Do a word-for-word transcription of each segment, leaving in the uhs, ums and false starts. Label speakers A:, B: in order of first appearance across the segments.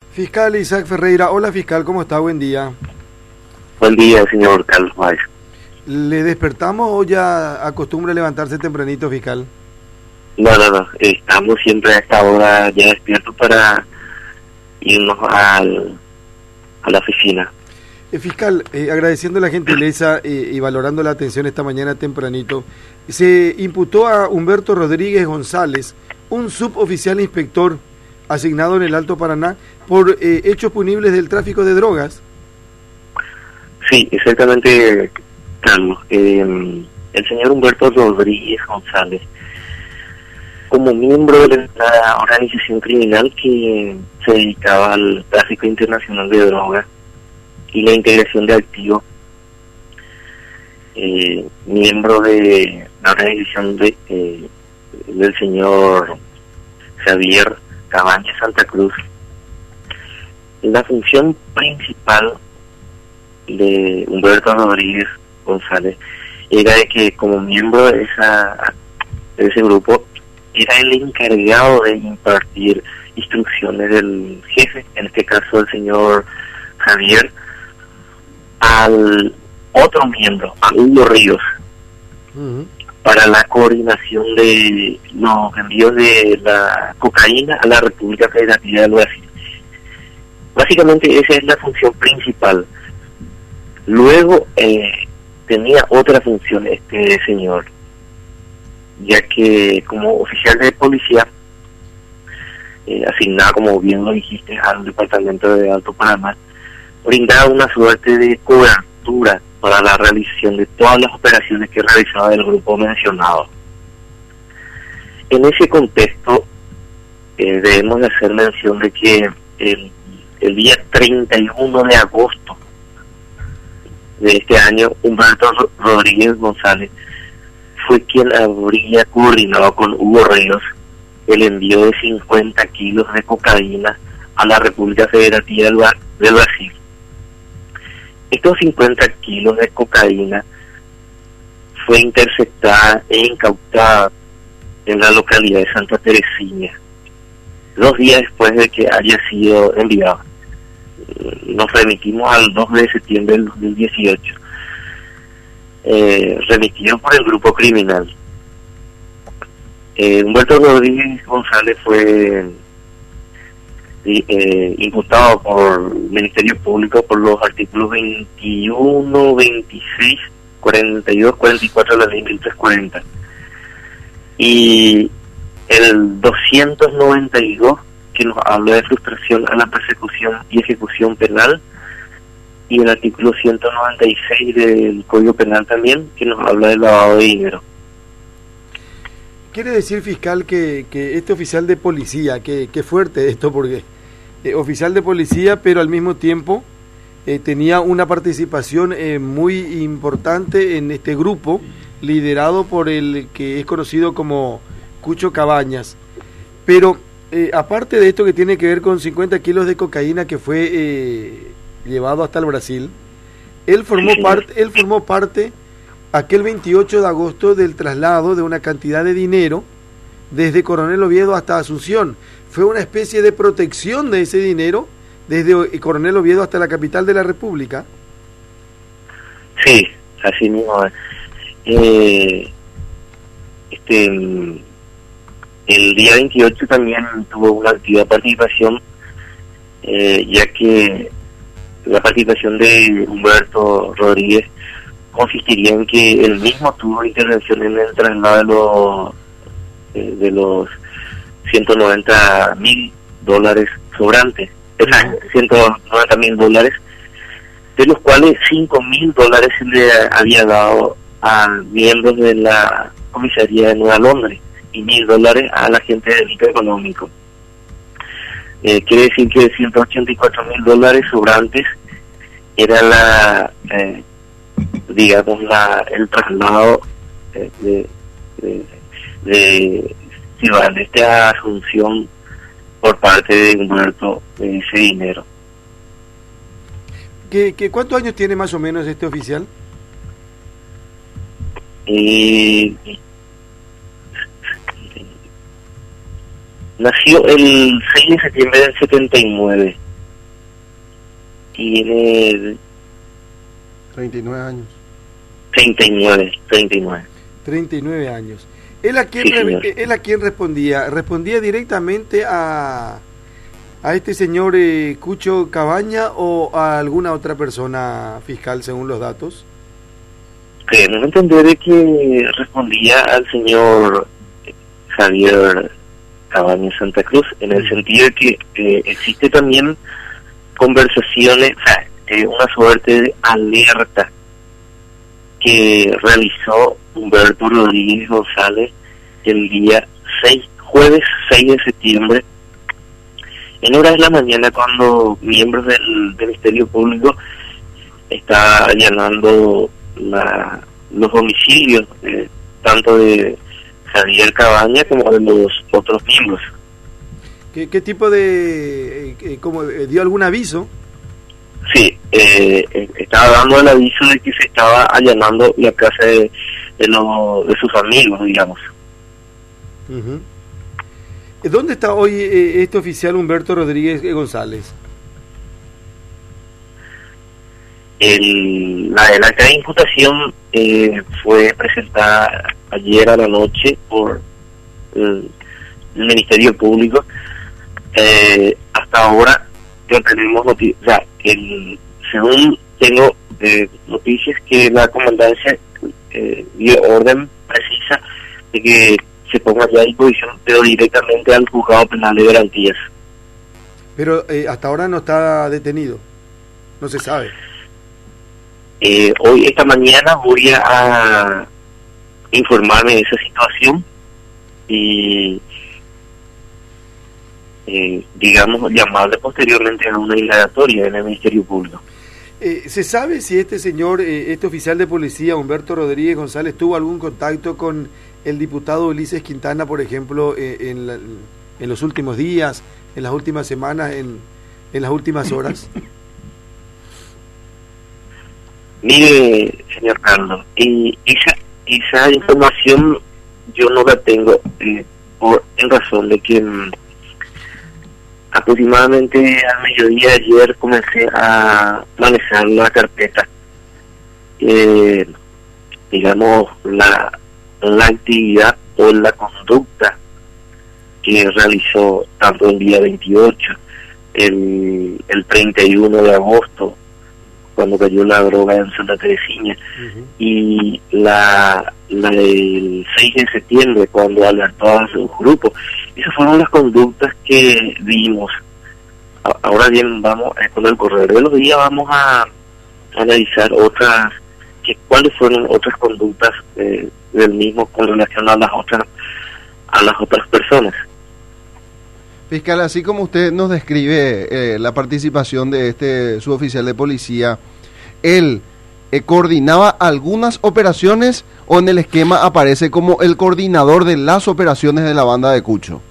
A: Fiscal Isaac Ferreira. Hola, fiscal, ¿cómo está? Buen día.
B: Buen día, señor Carlos Páez.
A: ¿Le despertamos o ya acostumbra levantarse tempranito, fiscal?
B: No, no, no. Estamos siempre a esta hora ya despiertos para irnos al, a la oficina.
A: Eh, fiscal, eh, agradeciendo la gentileza eh, y valorando la atención esta mañana tempranito, se imputó a Humberto Rodríguez González, un suboficial inspector asignado en el Alto Paraná, por eh, hechos punibles del tráfico de drogas.
B: Sí, exactamente, Carlos. Eh, el señor Humberto Rodríguez González, como miembro de la organización criminal que se dedicaba al tráfico internacional de drogas y la integración de activos, eh, miembro de la organización de, eh, del señor Javier Cabañas Santa Cruz, la función principal de Humberto Rodríguez González era de que como miembro de, esa, de ese grupo era el encargado de impartir instrucciones del jefe, en este caso el señor Javier, al otro miembro, a Hugo Ríos, uh-huh, para la coordinación de los envíos de la cocaína a la República Federativa del Brasil. Básicamente esa es la función principal. Luego eh, tenía otra función este señor, ya que como oficial de policía, eh, asignado, como bien lo dijiste, al departamento de Alto Paraná, brindaba una suerte de cobertura para la realización de todas las operaciones que realizaba el grupo mencionado. En ese contexto, eh, debemos de hacer mención de que el, el día treinta y uno de agosto de este año, Humberto Rodríguez González fue quien habría coordinado con Hugo Ríos el envío de cincuenta kilos de cocaína a la República Federativa del Brasil. Estos cincuenta kilos de cocaína fue interceptada e incautada en la localidad de Santa Teresina, dos días después de que haya sido enviado. Nos remitimos al dos de septiembre del dos mil dieciocho, eh, remitido por el grupo criminal. Eh, Humberto Rodríguez González fue eh, imputado por el Ministerio Público por los artículos veintiuno, veintiséis, cuarenta y dos, cuarenta y cuatro de la ley mil trescientos cuarenta y el doscientos noventa y dos, que nos habla de frustración a la persecución y ejecución penal, y el artículo ciento noventa y seis del Código Penal también, que nos habla del lavado de dinero.
A: Quiere decir, fiscal, que, que este oficial de policía, que, que fuerte esto, porque eh, oficial de policía, pero al mismo tiempo eh, tenía una participación eh, muy importante en este grupo, liderado por el que es conocido como Cucho Cabañas. Pero eh, aparte de esto que tiene que ver con cincuenta kilos de cocaína que fue eh, llevado hasta el Brasil, él formó parte, él formó parte aquel veintiocho de agosto del traslado de una cantidad de dinero desde Coronel Oviedo hasta Asunción. Fue una especie de protección de ese dinero desde Coronel Oviedo hasta la capital de la República.
B: Sí, así mismo. Eh, este, el día veintiocho también tuvo una activa participación, eh, ya que la participación de Humberto Rodríguez consistiría en que él mismo tuvo intervención en el traslado de los eh, de los ciento noventa mil dólares sobrantes, o sea, ciento noventa mil dólares, de los cuales cinco mil dólares se le había dado a miembros de la comisaría de Nueva Londres y mil dólares a la gente del delito económico. Eh, quiere decir que ciento ochenta y cuatro mil dólares sobrantes era la eh, digamos la el traslado eh, de de, de Ciudad de esta Asunción por parte de Humberto de ese dinero.
A: ¿Qué, qué, ¿Cuántos años tiene más o menos este oficial?
B: Eh, nació el seis de septiembre del setenta y nueve. tiene
C: treinta y nueve años.
B: treinta y nueve, treinta y nueve.
A: treinta y nueve años. ¿Él a quién,
B: Sí,
A: re-
B: señor.
A: él a quién respondía? ¿Respondía directamente a, a este señor eh, Cucho Cabaña o a alguna otra persona fiscal según los datos?
B: Queremos entender de que respondía al señor Javier Cabañas Santa Cruz, en el sentido de que eh, existe también conversaciones, o sea, eh, una suerte de alerta que realizó Humberto Rodríguez González el día seis, jueves seis de septiembre, en horas de la mañana, cuando miembros del, del Ministerio Público está allanando la, los domicilios, eh, tanto de Javier Cabaña como de los otros miembros.
A: ¿Qué, qué tipo de... Eh, eh, como, eh, ¿dio algún aviso?
B: Sí, eh, eh, estaba dando el aviso de que se estaba allanando la casa de, de, lo, de sus amigos, digamos.
A: Uh-huh. ¿Dónde está hoy eh, este oficial Humberto Rodríguez González?
B: El, la, la acta de imputación eh, fue presentada ayer a la noche por el, el Ministerio Público. Eh, hasta ahora no tenemos noticias, o sea, el, según tengo eh, noticias que la comandancia eh, dio orden precisa de que se ponga ya a disposición, pero directamente al juzgado penal de garantías.
A: Pero eh, hasta ahora no está detenido, no se sabe.
B: Eh, hoy, esta mañana, voy a informarme de esa situación y, eh, digamos, llamarle posteriormente a una indagatoria en el Ministerio Público.
A: Eh, ¿Se sabe si este señor, eh, este oficial de policía, Humberto Rodríguez González, tuvo algún contacto con el diputado Ulises Quintana, por ejemplo, eh, en, la, en los últimos días, en las últimas semanas, en, en las últimas horas?
B: Mire, señor Carlos, eh, esa esa información yo no la tengo eh, por en razón de que mm, aproximadamente al mediodía de ayer comencé a manejar la carpeta, eh, digamos, la, la actividad o la conducta que realizó tanto el día veintiocho, el, el treinta y uno de agosto, cuando cayó la droga en Santa Teresina, uh-huh. y la, la del seis de septiembre, cuando alertó a su grupo. Esas fueron las conductas que vimos. A, ahora bien, vamos, eh, con el correr de los días vamos a, a analizar otras, que cuáles fueron otras conductas eh, del mismo con relación a las otras, a las otras personas.
C: Fiscal, así como usted nos describe eh, la participación de este suboficial de policía, ¿él eh, coordinaba algunas operaciones o en el esquema aparece como el coordinador de las operaciones de la banda de Cucho?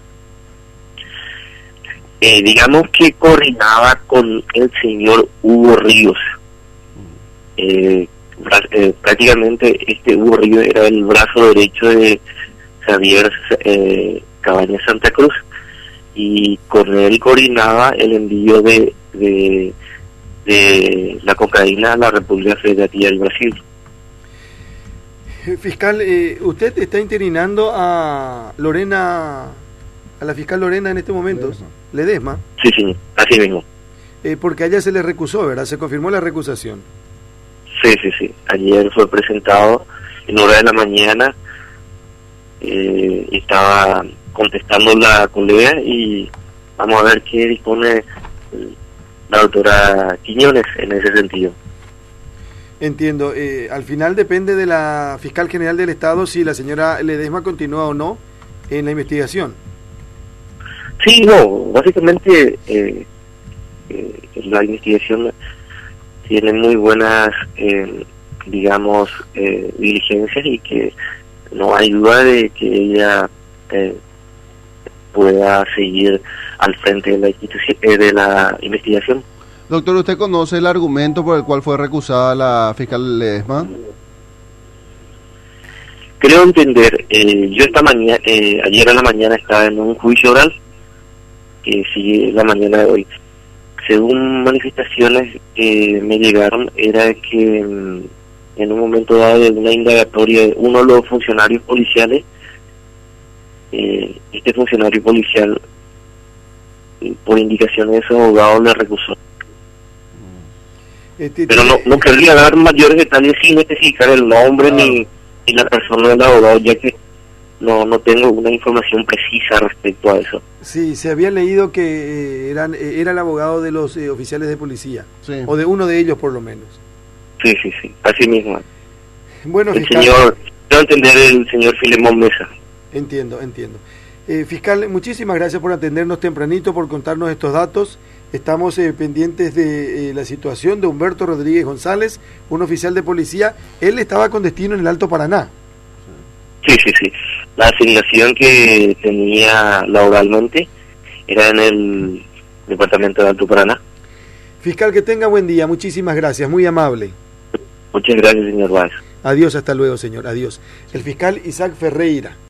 B: Eh, digamos que coordinaba con el señor Hugo Ríos. Eh, eh, prácticamente este Hugo Ríos era el brazo derecho de Javier eh, Cabañas Santa Cruz, y con él coordinaba el envío de, de, de la cocaína a la República Federativa del Brasil.
A: Fiscal, eh, ¿usted está interinando a Lorena, a la fiscal Lorena en este momento? Ledesma.
B: Sí, sí, así mismo.
A: Eh, porque a ella se le recusó, ¿verdad? Se confirmó la recusación.
B: Sí, sí, sí. Ayer fue presentado en hora de la mañana, eh, estaba contestando la colega y vamos a ver qué dispone la doctora Quiñones en ese sentido.
A: Entiendo. Eh, al final depende de la fiscal general del Estado si la señora Ledesma continúa o no en la investigación.
B: Sí, no, básicamente eh, eh, la investigación tiene muy buenas, eh, digamos, eh, diligencias, y que no hay duda de que ella eh, pueda seguir al frente de la institución, eh, de la investigación.
C: Doctor, ¿usted conoce el argumento por el cual fue recusada la fiscal Ledesma?
B: Creo entender, eh, yo esta mañana, eh, ayer a la mañana estaba en un juicio oral, que sigue la mañana de hoy. según manifestaciones que me llegaron, era que mm, en un momento dado de una indagatoria de uno de los funcionarios policiales, eh, este funcionario policial, por indicación de su abogado, le recusó.
A: Este,
B: Pero no, no querría dar mayores detalles sin especificar el nombre ah. ni, ni la persona del abogado, ya que no no tengo una información precisa respecto a eso.
A: Sí, se había leído que eh, eran eh, era el abogado de los eh, oficiales de policía, sí. O de uno de ellos por lo menos.
B: Sí, sí, sí, así mismo.
A: Bueno,
B: el
A: fiscal,
B: señor, quiero entender el señor Filemón Mesa.
A: Entiendo, entiendo. Eh, fiscal, muchísimas gracias por atendernos tempranito, por contarnos estos datos. Estamos eh, pendientes de eh, la situación de Humberto Rodríguez González, un oficial de policía. Él estaba con destino en el Alto Paraná.
B: Sí, sí, sí. La asignación que tenía laboralmente era en el departamento de Alto Paraná.
A: Fiscal, que tenga buen día. Muchísimas gracias. Muy amable.
B: Muchas gracias, señor Báez.
A: Adiós, hasta luego, señor. Adiós. El fiscal Isaac Ferreira.